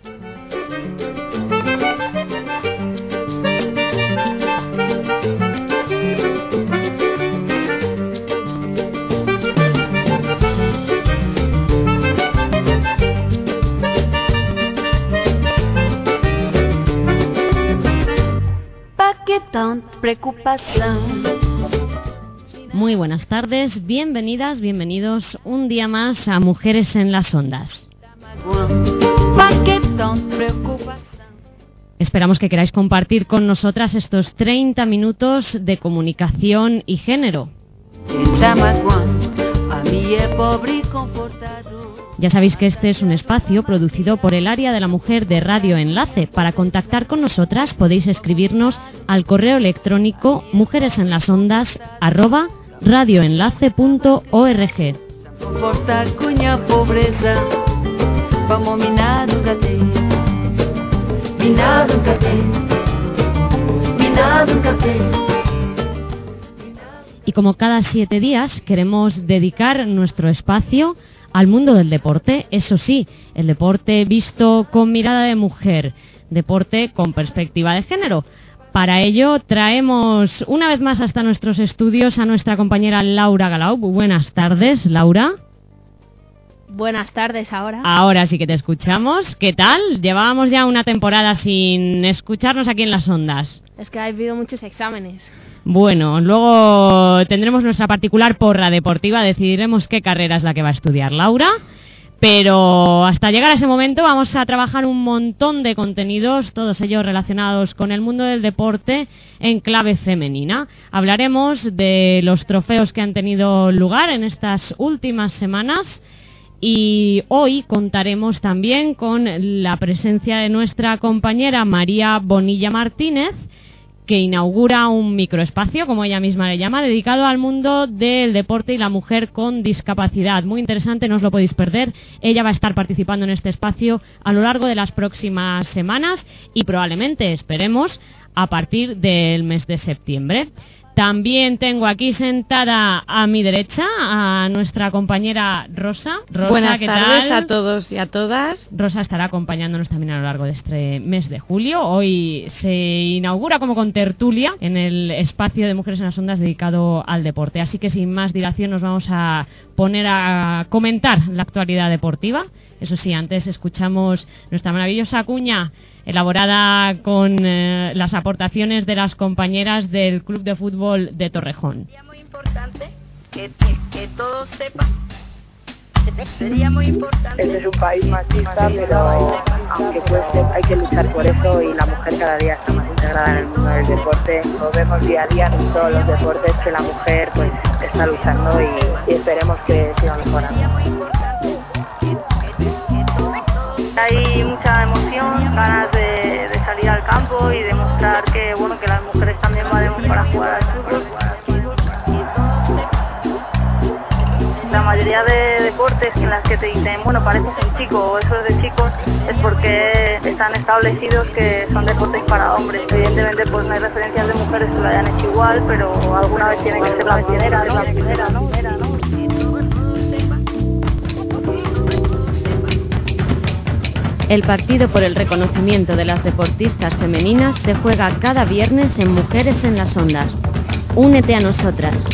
Muy buenas tardes, bienvenidas, bienvenidos un día más a Mujeres en las Ondas. Esperamos que queráis compartir con nosotras estos 30 minutos de comunicación y género. Ya sabéis que este es un espacio producido por el Área de la Mujer de Radio Enlace. Para contactar con nosotras podéis escribirnos al correo electrónico mujeresenlasondas@radioenlace.org. Y como cada 7 días queremos dedicar nuestro espacio al mundo del deporte, eso sí, el deporte visto con mirada de mujer, deporte con perspectiva de género. Para ello traemos una vez más hasta nuestros estudios a nuestra compañera Laura Galau. Buenas tardes, Laura. Buenas tardes, ahora. Ahora sí que te escuchamos. ¿Qué tal? Llevábamos ya una temporada sin escucharnos aquí en las ondas. Es que ha habido muchos exámenes. Bueno, luego tendremos nuestra particular porra deportiva, decidiremos qué carrera es la que va a estudiar Laura, pero hasta llegar a ese momento vamos a trabajar un montón de contenidos, todos ellos relacionados con el mundo del deporte en clave femenina. Hablaremos de los trofeos que han tenido lugar en estas últimas semanas y hoy contaremos también con la presencia de nuestra compañera María Bonilla Martínez, que inaugura un microespacio, como ella misma le llama, dedicado al mundo del deporte y la mujer con discapacidad. Muy interesante, no os lo podéis perder. Ella va a estar participando en este espacio a lo largo de las próximas semanas y probablemente, esperemos, a partir del mes de septiembre. También tengo aquí sentada a mi derecha a nuestra compañera Rosa. Buenas ¿qué tardes tal? A todos y a todas. Rosa estará acompañándonos también a lo largo de este mes de julio. Hoy se inaugura como con tertulia en el espacio de Mujeres en las Ondas dedicado al deporte. Así que sin más dilación nos vamos a poner a comentar la actualidad deportiva. Eso sí, antes escuchamos nuestra maravillosa cuña elaborada con las aportaciones de las compañeras del Club de Fútbol de Torrejón. Sería muy importante que todos sepan. Sería muy importante. Este es un país machista, pero aunque cueste, hay que luchar por eso y la mujer cada día está más integrada en el mundo del deporte. Lo vemos día a día en todos los deportes que la mujer pues está luchando y esperemos que siga mejorando. Hay mucha emoción, ganas de salir al campo y demostrar que bueno que las mujeres también valemos para jugar al fútbol. La mayoría de deportes en las que te dicen, bueno, pareces un chico o eso es de chicos, es porque están establecidos que son deportes para hombres. Evidentemente pues no hay referencias de mujeres que lo hayan hecho igual, pero alguna vez tiene que ser la primera, ¿no? El partido por el reconocimiento de las deportistas femeninas se juega cada viernes en Mujeres en las Ondas. Únete a nosotras.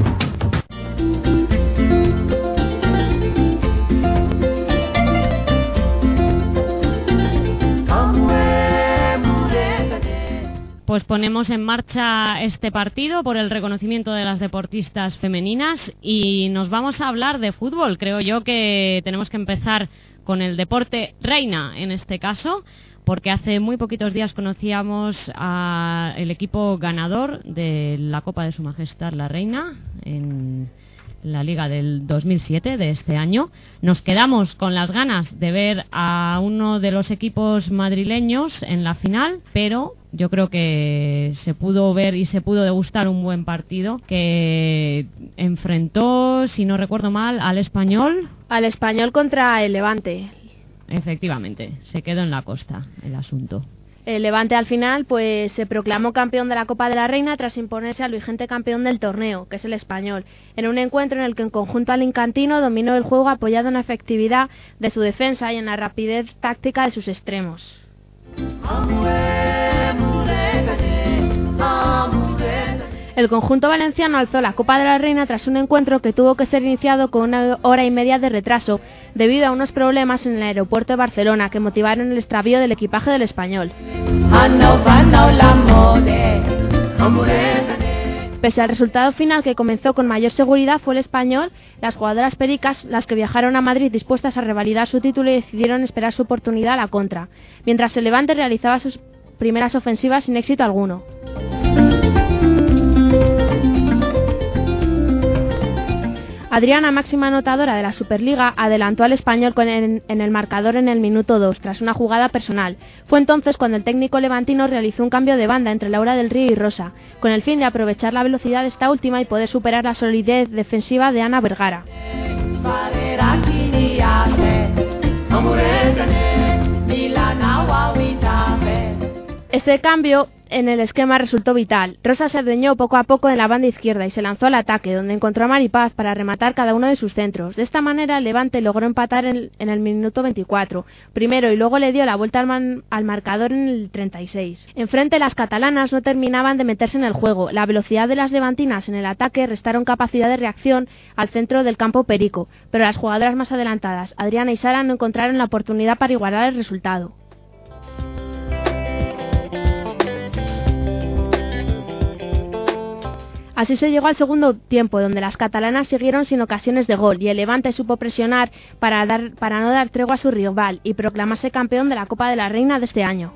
Pues ponemos en marcha este partido por el reconocimiento de las deportistas femeninas y nos vamos a hablar de fútbol. Creo yo que tenemos que empezar con el deporte reina en este caso, porque hace muy poquitos días conocíamos al equipo ganador de la Copa de Su Majestad la Reina en la Liga del 2007 de este año. Nos quedamos con las ganas de ver a uno de los equipos madrileños en la final, pero yo creo que se pudo ver y se pudo degustar un buen partido que enfrentó, si no recuerdo mal, al Español. Al Español contra el Levante. Efectivamente, se quedó en la costa el asunto. El Levante al final pues se proclamó campeón de la Copa de la Reina tras imponerse al vigente campeón del torneo, que es el Español, en un encuentro en el que el conjunto alincantino dominó el juego apoyado en la efectividad de su defensa y en la rapidez táctica de sus extremos. El conjunto valenciano alzó la Copa de la Reina tras un encuentro que tuvo que ser iniciado con 1 hora y media de retraso debido a unos problemas en el aeropuerto de Barcelona que motivaron el extravío del equipaje del Español. Pese al resultado final, que comenzó con mayor seguridad, fue el Español, las jugadoras pericas, las que viajaron a Madrid dispuestas a revalidar su título y decidieron esperar su oportunidad a la contra, mientras el Levante realizaba sus primeras ofensivas sin éxito alguno. Adriana, máxima anotadora de la Superliga, adelantó al Español en el marcador en el minuto 2, tras una jugada personal. Fue entonces cuando el técnico levantino realizó un cambio de banda entre Laura del Río y Rosa, con el fin de aprovechar la velocidad de esta última y poder superar la solidez defensiva de Ana Vergara. Este cambio en el esquema resultó vital. Rosa se adueñó poco a poco en la banda izquierda y se lanzó al ataque, donde encontró a Maripaz para rematar cada uno de sus centros. De esta manera, el Levante logró empatar en el minuto 24, primero, y luego le dio la vuelta al marcador en el 36. Enfrente, las catalanas no terminaban de meterse en el juego. La velocidad de las levantinas en el ataque restaron capacidad de reacción al centro del campo perico, pero las jugadoras más adelantadas, Adriana y Sara, no encontraron la oportunidad para igualar el resultado. Así se llegó al segundo tiempo, donde las catalanas siguieron sin ocasiones de gol y el Levante supo presionar para no dar tregua a su rival y proclamarse campeón de la Copa de la Reina de este año.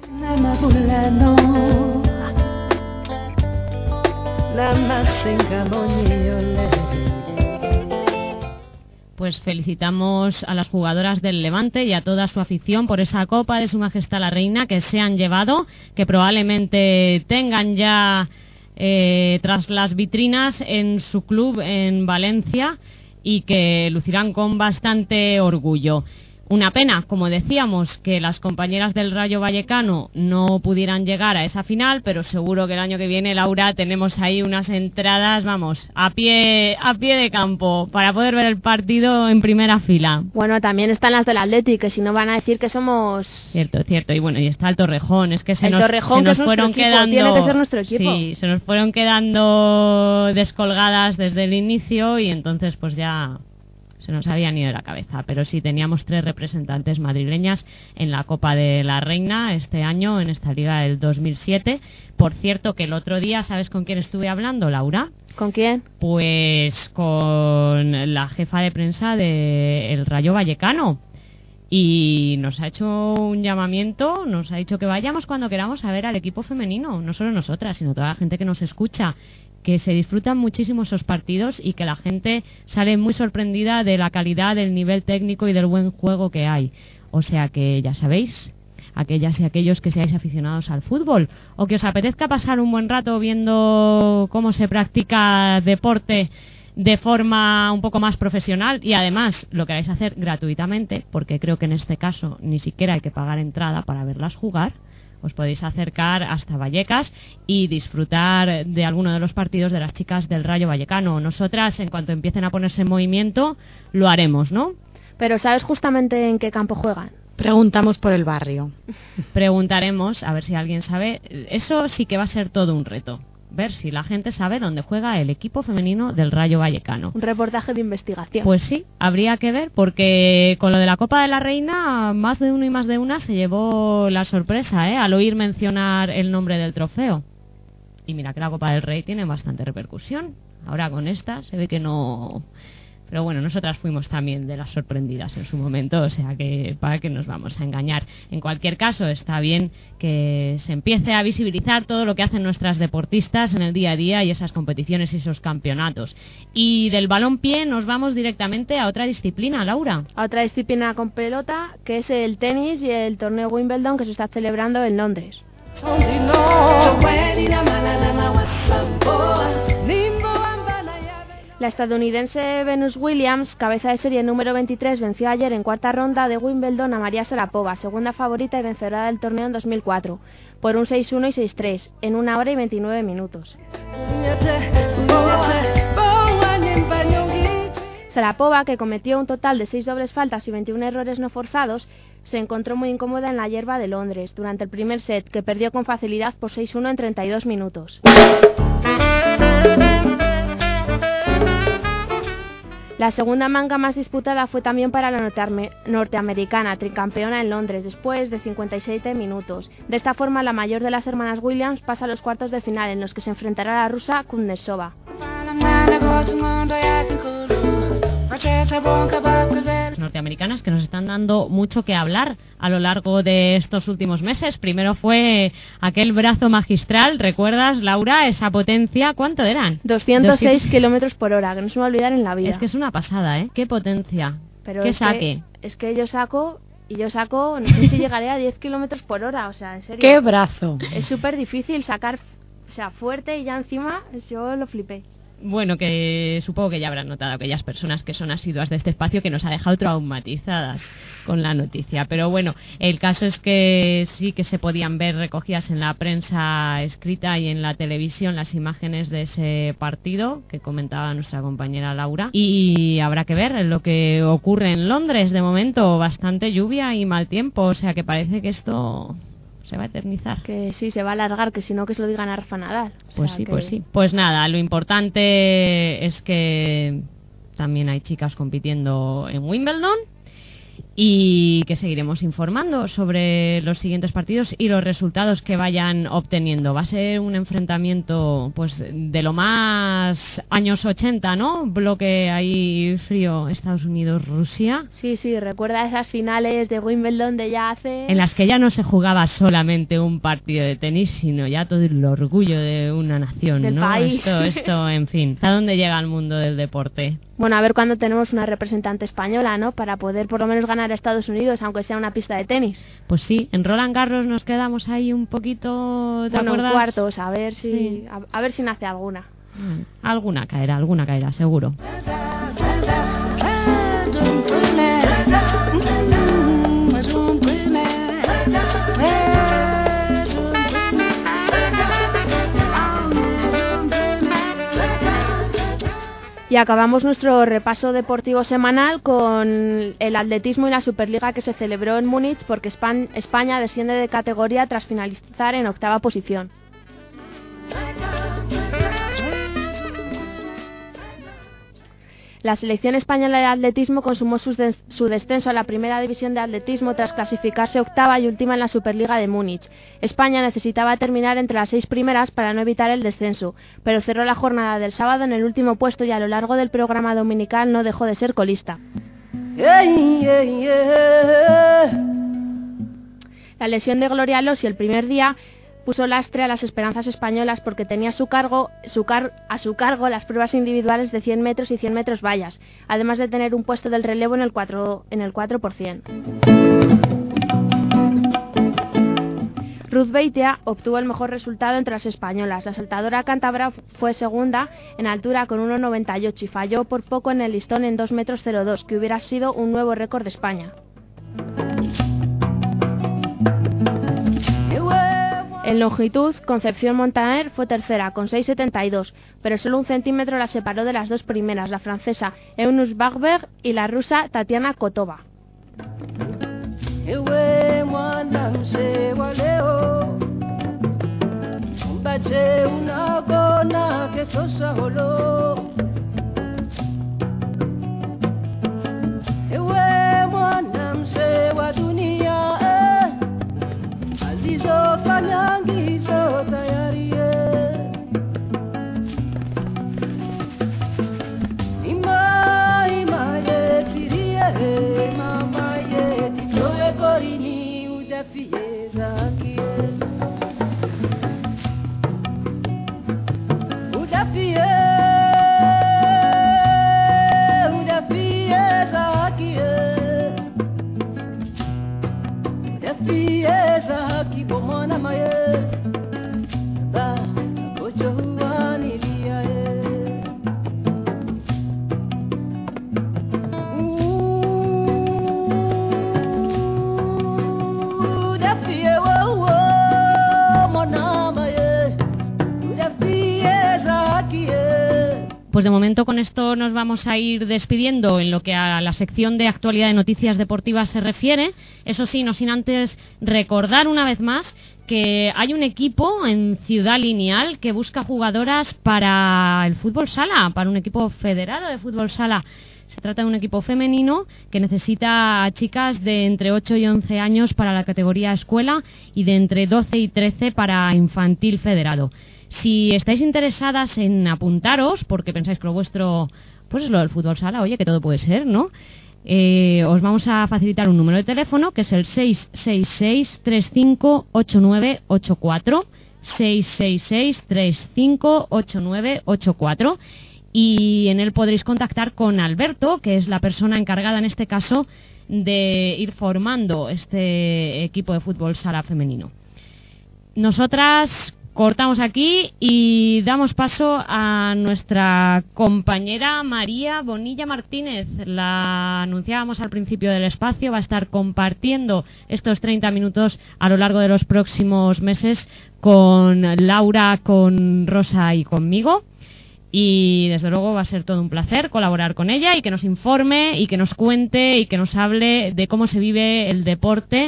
Pues felicitamos a las jugadoras del Levante y a toda su afición por esa Copa de Su Majestad la Reina que se han llevado, que probablemente tengan ya tras las vitrinas en su club en Valencia y que lucirán con bastante orgullo. Una pena, como decíamos, que las compañeras del Rayo Vallecano no pudieran llegar a esa final, pero seguro que el año que viene, Laura, tenemos ahí unas entradas, vamos, a pie de campo para poder ver el partido en primera fila. Bueno, también están las del Athletic, que si no van a decir que somos... Cierto. Y bueno, y está el Torrejón, es que se nos fueron equipo, quedando... tiene que ser nuestro equipo. Sí, se nos fueron quedando descolgadas desde el inicio y entonces pues ya... se nos habían ido de la cabeza, pero sí teníamos 3 representantes madrileñas en la Copa de la Reina este año, en esta liga del 2007. Por cierto, que el otro día, ¿sabes con quién estuve hablando, Laura? ¿Con quién? Pues con la jefa de prensa del Rayo Vallecano. Y nos ha hecho un llamamiento, nos ha dicho que vayamos cuando queramos a ver al equipo femenino, no solo nosotras, sino toda la gente que nos escucha, que se disfrutan muchísimo esos partidos y que la gente sale muy sorprendida de la calidad, del nivel técnico y del buen juego que hay. O sea que ya sabéis, aquellas y aquellos que seáis aficionados al fútbol o que os apetezca pasar un buen rato viendo cómo se practica deporte de forma un poco más profesional y además lo queráis hacer gratuitamente, porque creo que en este caso ni siquiera hay que pagar entrada para verlas jugar, os podéis acercar hasta Vallecas y disfrutar de alguno de los partidos de las chicas del Rayo Vallecano. Nosotras, en cuanto empiecen a ponerse en movimiento, lo haremos, ¿no? Pero ¿sabes justamente en qué campo juegan? Preguntamos por el barrio. Preguntaremos, a ver si alguien sabe. Eso sí que va a ser todo un reto. Ver si la gente sabe dónde juega el equipo femenino del Rayo Vallecano. Un reportaje de investigación. Pues sí, habría que ver, porque con lo de la Copa de la Reina, más de uno y más de una se llevó la sorpresa, al oír mencionar el nombre del trofeo. Y mira que la Copa del Rey tiene bastante repercusión. Ahora con esta se ve que no... Pero bueno, nosotras fuimos también de las sorprendidas en su momento, o sea que para qué nos vamos a engañar. En cualquier caso, está bien que se empiece a visibilizar todo lo que hacen nuestras deportistas en el día a día y esas competiciones y esos campeonatos. Y del balonpié nos vamos directamente a otra disciplina, Laura. A otra disciplina con pelota, que es el tenis y el torneo Wimbledon que se está celebrando en Londres. La estadounidense Venus Williams, cabeza de serie número 23, venció ayer en cuarta ronda de Wimbledon a María Sharapova, segunda favorita y vencedora del torneo en 2004, por un 6-1 y 6-3, en 1 hora y 29 minutos. Sharapova, que cometió un total de 6 dobles faltas y 21 errores no forzados, se encontró muy incómoda en la hierba de Londres durante el primer set, que perdió con facilidad por 6-1 en 32 minutos. La segunda manga más disputada fue también para la norteamericana, tricampeona en Londres, después de 57 minutos. De esta forma, la mayor de las hermanas Williams pasa a los cuartos de final, en los que se enfrentará a la rusa Kuznetsova. Norteamericanas que nos están dando mucho que hablar a lo largo de estos últimos meses. Primero fue aquel brazo magistral, ¿recuerdas, Laura? Esa potencia, ¿cuánto eran? 206 kilómetros por hora, que no se me va a olvidar en la vida. Es que es una pasada, ¿eh? Qué potencia, pero qué saque. Es que yo saco, no sé si llegaré a 10 kilómetros por hora, o sea, en serio. ¡Qué brazo! Es súper difícil sacar, o sea, fuerte, y ya encima yo lo flipé. Bueno, que supongo que ya habrán notado aquellas personas que son asiduas de este espacio que nos ha dejado traumatizadas con la noticia. Pero bueno, el caso es que sí que se podían ver recogidas en la prensa escrita y en la televisión las imágenes de ese partido que comentaba nuestra compañera Laura. Y habrá que ver lo que ocurre en Londres. De momento, bastante lluvia y mal tiempo, o sea que parece que esto se va a eternizar. Que sí, se va a alargar, que si no que se lo digan a Rafa Nadal. Pues sí, pues sí. Pues nada, lo importante es que también hay chicas compitiendo en Wimbledon y que seguiremos informando sobre los siguientes partidos y los resultados que vayan obteniendo. Va a ser un enfrentamiento pues de lo más años 80, ¿no? Bloque ahí frío, Estados Unidos-Rusia. Sí, recuerda esas finales de Wimbledon de ya hace... En las que ya no se jugaba solamente un partido de tenis, sino ya todo el orgullo de una nación, del ¿no? país. Esto, en fin. ¿A dónde llega el mundo del deporte? Bueno, a ver cuándo tenemos una representante española, ¿no? Para poder por lo menos ganar a Estados Unidos, aunque sea una pista de tenis. Pues sí, en Roland Garros nos quedamos ahí un poquito, ¿te acuerdas? Cuartos, a ver si sí. a ver si nace alguna. Alguna caerá, seguro. Y acabamos nuestro repaso deportivo semanal con el atletismo y la Superliga que se celebró en Múnich, porque España desciende de categoría tras finalizar en 8ª posición. La selección española de atletismo consumó su descenso a la primera división de atletismo tras clasificarse 8ª y última en la Superliga de Múnich. España necesitaba terminar entre las 6 primeras para no evitar el descenso, pero cerró la jornada del sábado en el último puesto y a lo largo del programa dominical no dejó de ser colista. La lesión de Gloria Losi el primer día puso lastre a las esperanzas españolas porque tenía a su cargo las pruebas individuales de 100 metros y 100 metros vallas, además de tener un puesto del relevo en el 4%. Ruth Beitia obtuvo el mejor resultado entre las españolas. La saltadora cántabra fue segunda en altura con 1,98 y falló por poco en el listón en 2,02 metros, que hubiera sido un nuevo récord de España. En longitud, Concepción Montaner fue tercera, con 6,72, pero solo 1 centímetro la separó de las 2 primeras, la francesa Eunice Bachberg y la rusa Tatiana Kotova. Pues de momento con esto nos vamos a ir despidiendo en lo que a la sección de actualidad de noticias deportivas se refiere. Eso sí, no sin antes recordar una vez más que hay un equipo en Ciudad Lineal que busca jugadoras para el fútbol sala, para un equipo federado de fútbol sala. Se trata de un equipo femenino que necesita a chicas de entre 8 y 11 años para la categoría escuela y de entre 12 y 13 para infantil federado. Si estáis interesadas en apuntaros, porque pensáis que lo vuestro pues es lo del fútbol sala, oye, que todo puede ser, ¿no? Os vamos a facilitar un número de teléfono que es el 666-358984, 666-358984, y en él podréis contactar con Alberto, que es la persona encargada en este caso de ir formando este equipo de fútbol sala femenino. Nosotras cortamos aquí y damos paso a nuestra compañera María Bonilla Martínez. La anunciábamos al principio del espacio, va a estar compartiendo estos 30 minutos a lo largo de los próximos meses con Laura, con Rosa y conmigo. Y desde luego va a ser todo un placer colaborar con ella y que nos informe y que nos cuente y que nos hable de cómo se vive el deporte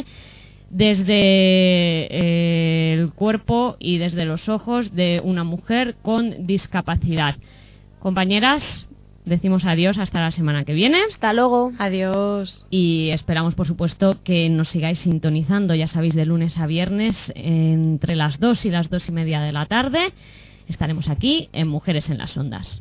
desde el cuerpo y desde los ojos de una mujer con discapacidad. Compañeras, decimos adiós hasta la semana que viene. Hasta luego. Adiós. Y esperamos, por supuesto, que nos sigáis sintonizando, ya sabéis, de lunes a viernes entre las 2 y las 2:30 de la tarde. Estaremos aquí en Mujeres en las Ondas.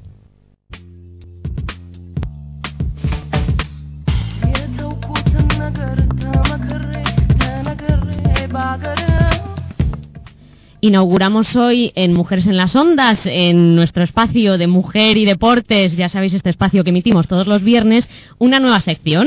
Inauguramos hoy en Mujeres en las Ondas, en nuestro espacio de mujer y deportes, ya sabéis, este espacio que emitimos todos los viernes, una nueva sección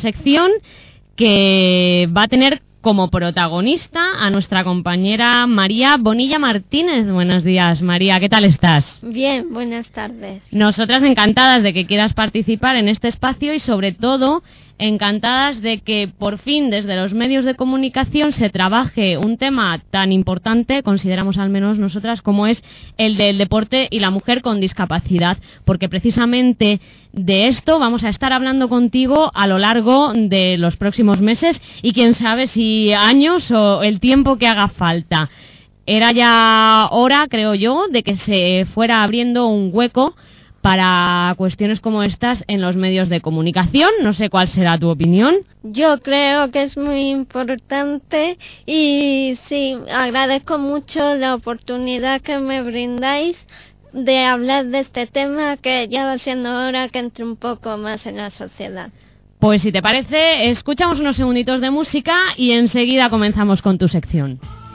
que va a tener como protagonista a nuestra compañera María Bonilla Martínez. Buenos días, María, ¿qué tal estás? Bien, buenas tardes. Nosotras encantadas de que quieras participar en este espacio y sobre todo encantadas de que por fin desde los medios de comunicación se trabaje un tema tan importante, consideramos al menos nosotras, como es el del deporte y la mujer con discapacidad, porque precisamente de esto vamos a estar hablando contigo a lo largo de los próximos meses y quién sabe si años o el tiempo que haga falta. Era ya hora, creo yo, de que se fuera abriendo un hueco para cuestiones como estas en los medios de comunicación. No sé cuál será tu opinión. Yo creo que es muy importante y sí, agradezco mucho la oportunidad que me brindáis de hablar de este tema, que ya va siendo hora que entre un poco más en la sociedad. Pues si te parece, escuchamos unos segunditos de música y enseguida comenzamos con tu sección.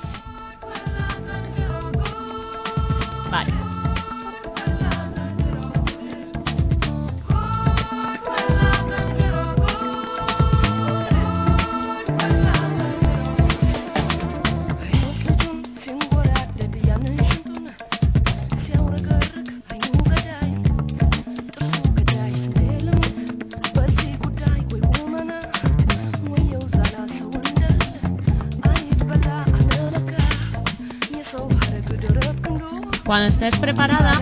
Vale. Cuando estés preparada.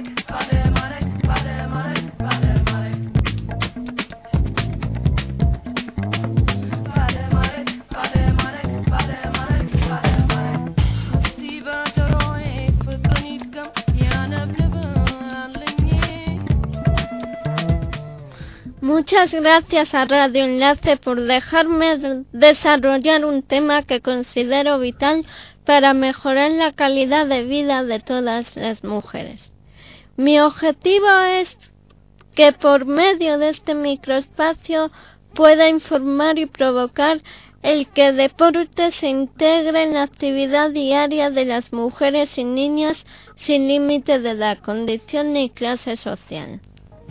Muchas gracias a Radio Enlace por dejarme desarrollar un tema que considero vital para mejorar la calidad de vida de todas las mujeres. Mi objetivo es que por medio de este microespacio pueda informar y provocar el que el deporte se integre en la actividad diaria de las mujeres y niñas sin límite de edad, condición ni clase social.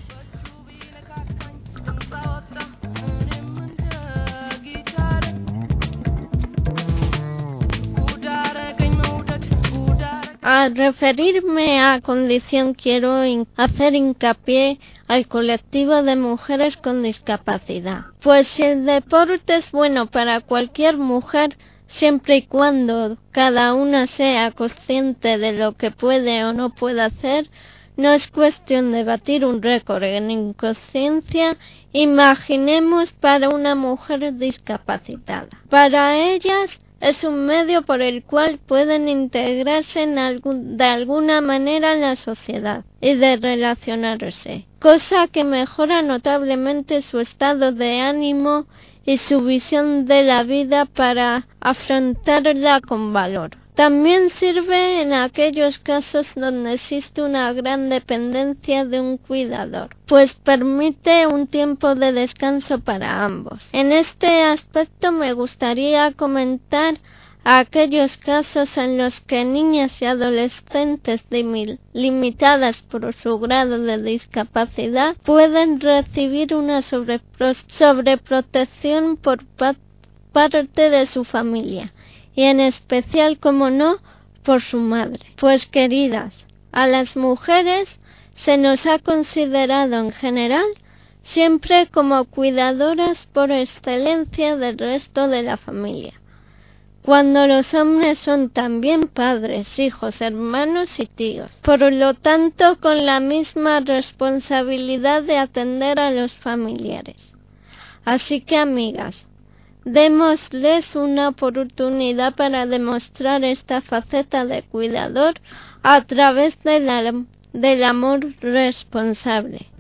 Al referirme a condición quiero hacer hincapié al colectivo de mujeres con discapacidad. Pues si el deporte es bueno para cualquier mujer, siempre y cuando cada una sea consciente de lo que puede o no puede hacer, no es cuestión de batir un récord en inconsciencia. Imaginemos para una mujer discapacitada. Para ellas es un medio por el cual pueden integrarse de alguna manera en la sociedad y de relacionarse, cosa que mejora notablemente su estado de ánimo y su visión de la vida para afrontarla con valor. También sirve en aquellos casos donde existe una gran dependencia de un cuidador, pues permite un tiempo de descanso para ambos. En este aspecto me gustaría comentar aquellos casos en los que niñas y adolescentes limitadas por su grado de discapacidad pueden recibir una sobreprotección por parte de su familia, y en especial, como no, por su madre. Pues queridas, a las mujeres se nos ha considerado en general siempre como cuidadoras por excelencia del resto de la familia, cuando los hombres son también padres, hijos, hermanos y tíos. Por lo tanto, con la misma responsabilidad de atender a los familiares. Así que, amigas, démosles una oportunidad para demostrar esta faceta de cuidador a través del amor responsable.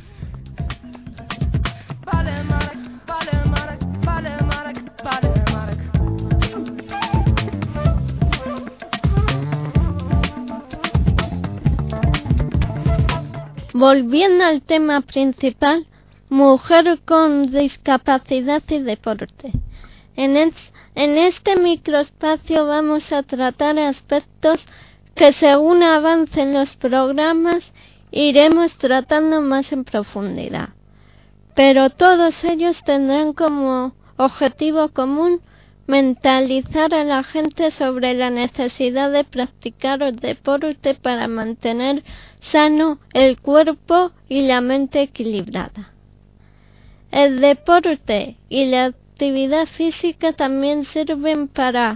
Volviendo al tema principal, mujer con discapacidad y deporte. En este microespacio vamos a tratar aspectos que según avancen los programas iremos tratando más en profundidad. Pero todos ellos tendrán como objetivo común mentalizar a la gente sobre la necesidad de practicar el deporte para mantener sano el cuerpo y la mente equilibrada. El deporte y la actividad física también sirven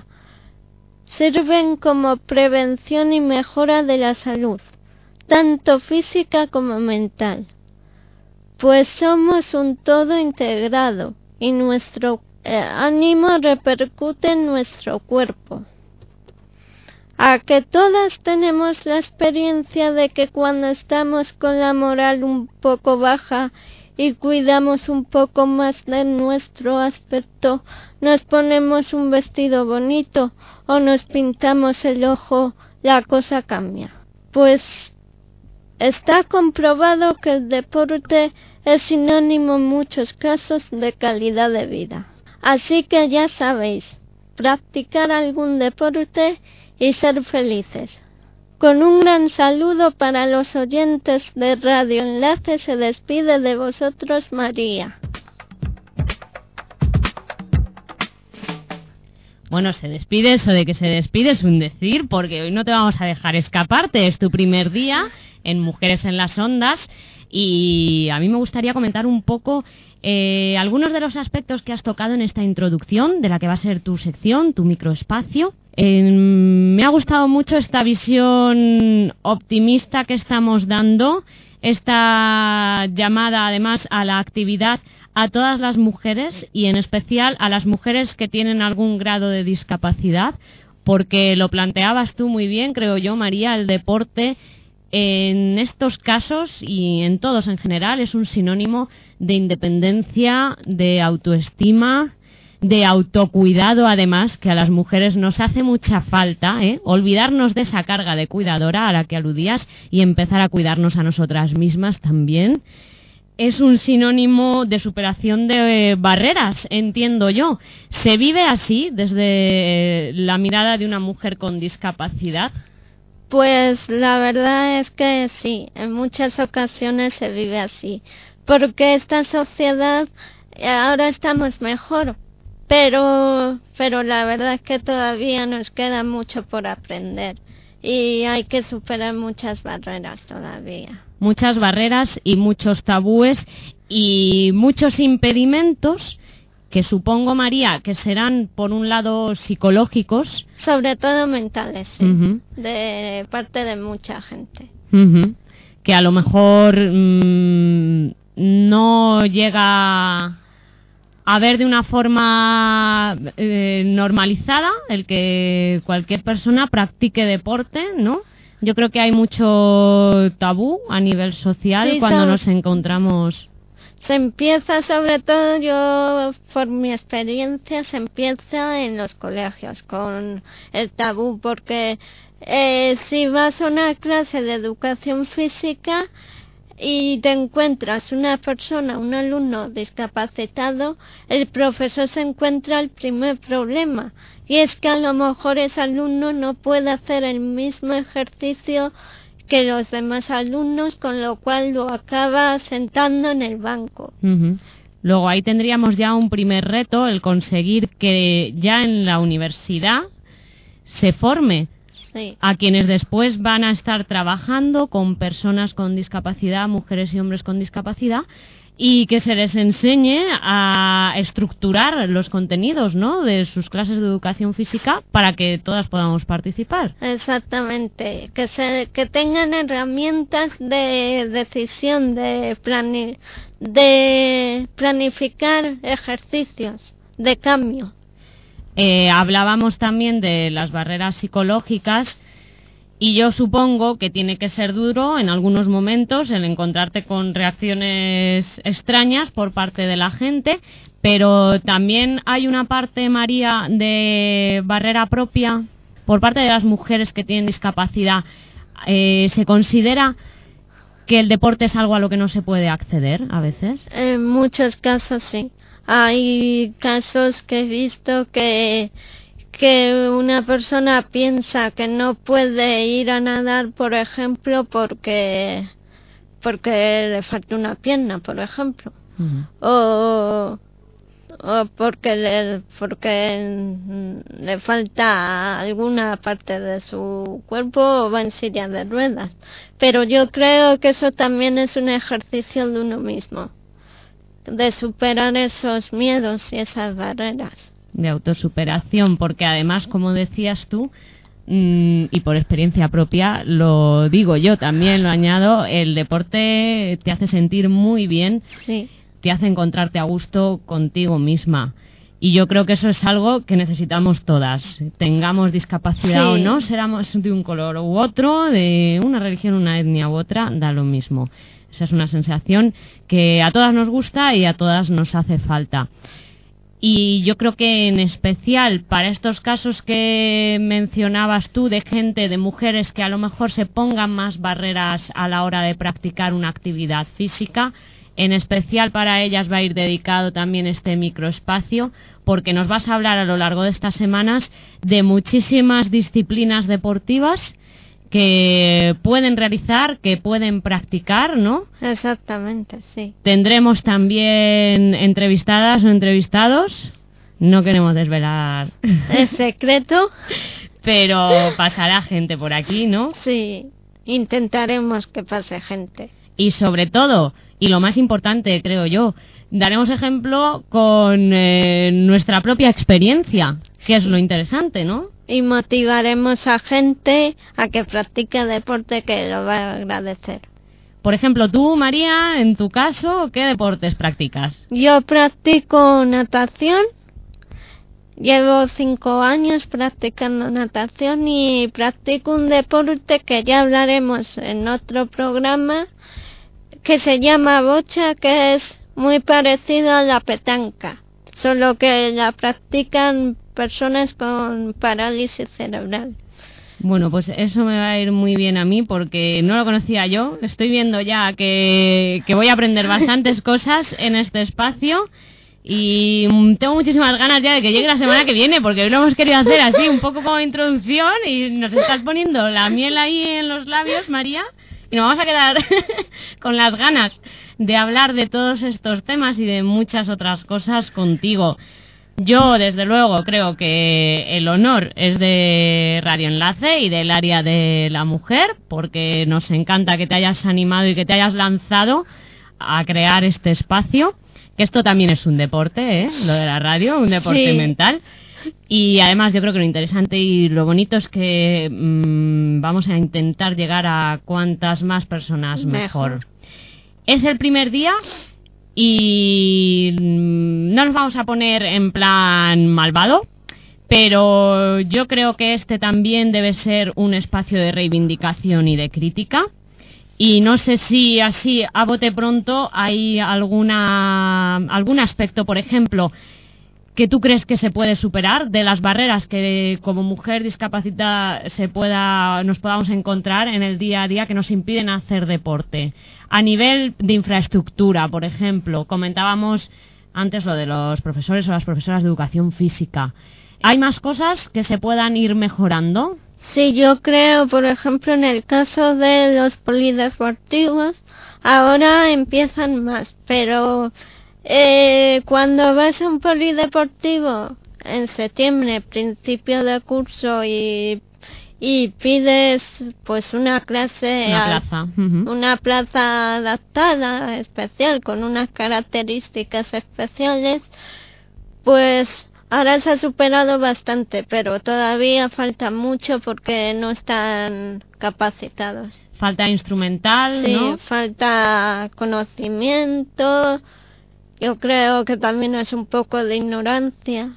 como prevención y mejora de la salud, tanto física como mental, pues somos un todo integrado y nuestro ánimo repercute en nuestro cuerpo. A que todas tenemos la experiencia de que cuando estamos con la moral un poco baja y cuidamos un poco más de nuestro aspecto, nos ponemos un vestido bonito o nos pintamos el ojo, la cosa cambia. Pues está comprobado que el deporte es sinónimo en muchos casos de calidad de vida. Así que ya sabéis, practicar algún deporte y ser felices. Con un gran saludo para los oyentes de Radio Enlace, se despide de vosotros María. Bueno, se despide, eso de que se despide es un decir, porque hoy no te vamos a dejar escaparte, es tu primer día en Mujeres en las Ondas y a mí me gustaría comentar un poco algunos de los aspectos que has tocado en esta introducción de la que va a ser tu sección, tu microespacio. Me ha gustado mucho esta visión optimista que estamos dando, esta llamada además a la actividad a todas las mujeres y en especial a las mujeres que tienen algún grado de discapacidad, porque lo planteabas tú muy bien, creo yo, María, el deporte en estos casos y en todos en general es un sinónimo de independencia, de autoestima, de autocuidado, además, que a las mujeres nos hace mucha falta, olvidarnos de esa carga de cuidadora a la que aludías y empezar a cuidarnos a nosotras mismas también. Es un sinónimo de superación de barreras, entiendo yo. ¿Se vive así desde la mirada de una mujer con discapacidad? Pues la verdad es que sí, en muchas ocasiones se vive así, porque esta sociedad ahora estamos mejor, pero la verdad es que todavía nos queda mucho por aprender y hay que superar muchas barreras todavía. Muchas barreras y muchos tabúes y muchos impedimentos que supongo, María, que serán por un lado psicológicos. Sobre todo mentales, sí, Uh-huh. de parte de mucha gente. Uh-huh. que a lo mejor no llega a ver de una forma normalizada el que cualquier persona practique deporte, ¿no? Yo creo que hay mucho tabú a nivel social cuando nos encontramos. Se empieza, sobre todo, yo por mi experiencia, se empieza en los colegios con el tabú, porque si vas a una clase de educación física y te encuentras una persona, un alumno discapacitado, el profesor se encuentra el primer problema, y es que a lo mejor ese alumno no puede hacer el mismo ejercicio que los demás alumnos, con lo cual lo acaba sentando en el banco. Uh-huh. Luego ahí tendríamos ya un primer reto, el conseguir que ya en la universidad se forme a quienes después van a estar trabajando con personas con discapacidad, mujeres y hombres con discapacidad, y que se les enseñe a estructurar los contenidos, ¿no?, de sus clases de educación física para que todas podamos participar. Exactamente, que tengan herramientas de decisión, de planificar ejercicios de cambio. Hablábamos también de las barreras psicológicas, y yo supongo que tiene que ser duro en algunos momentos el encontrarte con reacciones extrañas por parte de la gente, pero también hay una parte, María, de barrera propia por parte de las mujeres que tienen discapacidad. ¿Se considera que el deporte es algo a lo que no se puede acceder a veces? En muchos casos sí. Hay casos que he visto que una persona piensa que no puede ir a nadar, por ejemplo, porque le falta una pierna, por ejemplo. Uh-huh. O porque le falta alguna parte de su cuerpo, o va en silla de ruedas. Pero yo creo que eso también es un ejercicio de uno mismo, de superar esos miedos y esas barreras. De autosuperación, porque además, como decías tú, y por experiencia propia, lo digo yo también, lo añado, el deporte te hace sentir muy bien, sí, te hace encontrarte a gusto contigo misma. Y yo creo que eso es algo que necesitamos todas, tengamos discapacidad o no, seramos de un color u otro, de una religión, una etnia u otra, da lo mismo. Esa es una sensación que a todas nos gusta y a todas nos hace falta. Y yo creo que en especial para estos casos que mencionabas tú, de gente, de mujeres que a lo mejor se pongan más barreras a la hora de practicar una actividad física, en especial para ellas va a ir dedicado también este microespacio, porque nos vas a hablar a lo largo de estas semanas de muchísimas disciplinas deportivas que pueden realizar, que pueden practicar, ¿no? Exactamente, sí. Tendremos también entrevistadas o entrevistados. No queremos desvelar el secreto, pero pasará gente por aquí, ¿no? Sí, intentaremos que pase gente. Y sobre todo, y lo más importante, creo yo, daremos ejemplo con nuestra propia experiencia, que es lo interesante, ¿no? Y motivaremos a gente a que practique deporte, que lo va a agradecer. Por ejemplo, tú, María, en tu caso, ¿qué deportes practicas? Yo practico natación. Llevo 5 años practicando natación, y practico un deporte que ya hablaremos en otro programa, que se llama bocha, que es muy parecido a la petanca, solo que la practican personas con parálisis cerebral. Bueno, pues eso me va a ir muy bien a mí, porque no lo conocía yo. Estoy viendo ya que voy a aprender bastantes cosas en este espacio, y tengo muchísimas ganas ya de que llegue la semana que viene, porque hoy lo hemos querido hacer así, un poco como introducción, y nos estás poniendo la miel ahí en los labios, María, y nos vamos a quedar con las ganas de hablar de todos estos temas y de muchas otras cosas contigo. Yo, desde luego, creo que el honor es de Radio Enlace y del área de la mujer, porque nos encanta que te hayas animado y que te hayas lanzado a crear este espacio, que esto también es un deporte, ¿eh? Lo de la radio, un deporte mental. Y además yo creo que lo interesante y lo bonito es que vamos a intentar llegar a cuantas más personas mejor. Es el primer día y no nos vamos a poner en plan malvado, pero yo creo que este también debe ser un espacio de reivindicación y de crítica. Y no sé si así, a bote pronto, hay algún aspecto, por ejemplo, que tú crees que se puede superar de las barreras que como mujer discapacitada nos podamos encontrar en el día a día que nos impiden hacer deporte. A nivel de infraestructura, por ejemplo, comentábamos antes lo de los profesores o las profesoras de educación física. ¿Hay más cosas que se puedan ir mejorando? Sí, yo creo, por ejemplo, en el caso de los polideportivos, ahora empiezan más, pero cuando vas a un polideportivo en septiembre, principio de curso, y pides pues una clase, una plaza adaptada, especial, con unas características especiales, pues ahora se ha superado bastante, pero todavía falta mucho porque no están capacitados. Falta instrumental, sí, ¿no? Falta conocimiento. Yo creo que también es un poco de ignorancia.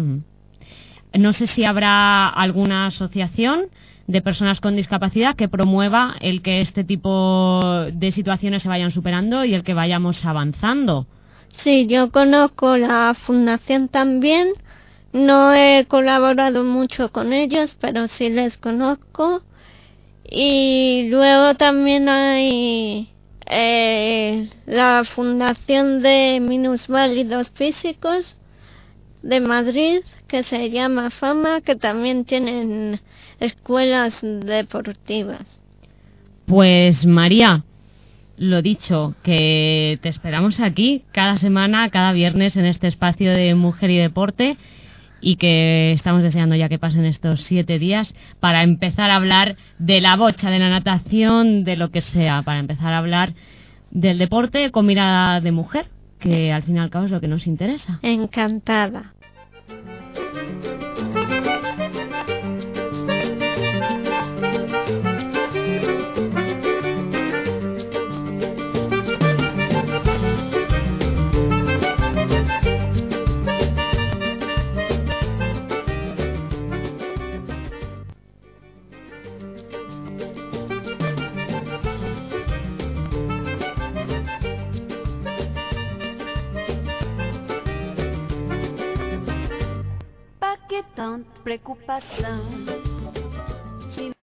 No sé si habrá alguna asociación de personas con discapacidad que promueva el que este tipo de situaciones se vayan superando y el que vayamos avanzando. Sí, yo conozco la fundación también. No he colaborado mucho con ellos, pero sí les conozco. Y luego también hay la Fundación de Minusválidos Físicos de Madrid, que se llama FAMA, que también tienen escuelas deportivas. Pues María, lo dicho, que te esperamos aquí cada semana, cada viernes en este espacio de Mujer y Deporte, y que estamos deseando ya que pasen estos 7 días para empezar a hablar de la bocha, de la natación, de lo que sea, para empezar a hablar del deporte con mirada de mujer, que al fin y al cabo es lo que nos interesa. Encantada. Tanta preocupação.